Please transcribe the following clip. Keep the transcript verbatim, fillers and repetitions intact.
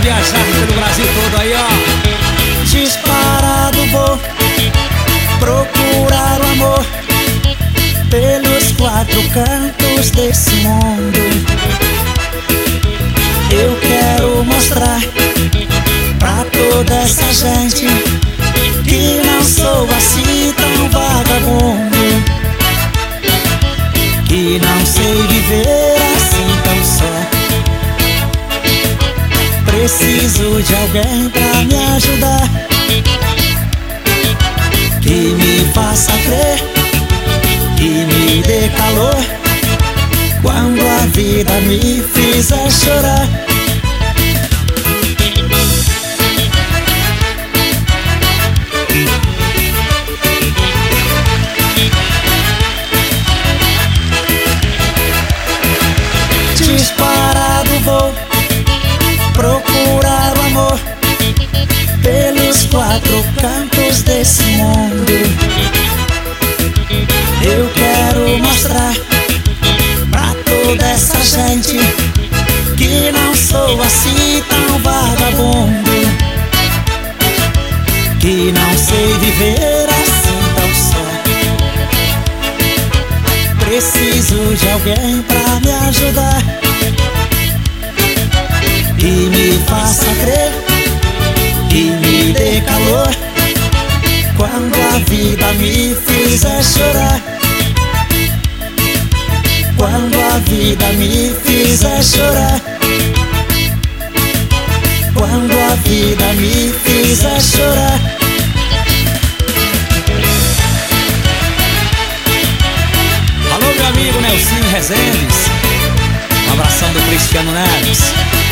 viajar pelo Brasil todo aí, ó. Disparado vou procurar o amor pelos quatro cantos desse mundo. Eu quero mostrar pra toda essa gente que não sou assim tão vagabundo, que não sei viver assim tão só. Preciso de alguém pra me ajudar, que me faça crer, que me dê calor quando a vida me fizer chorar. Disparado vou procurar o amor pelos quatro cantos desse mundo. Eu quero mostrar pra toda essa gente que não sou assim tão vagabundo, que não sei viver assim tão só. Preciso de alguém pra me ajudar, que me faça crer, que me dê calor quando a vida me fizer chorar. Quando a vida me fizer chorar. Quando a vida me fizer chorar. Alô, meu amigo Nelsinho Rezendes, um abração do Cristiano Neves.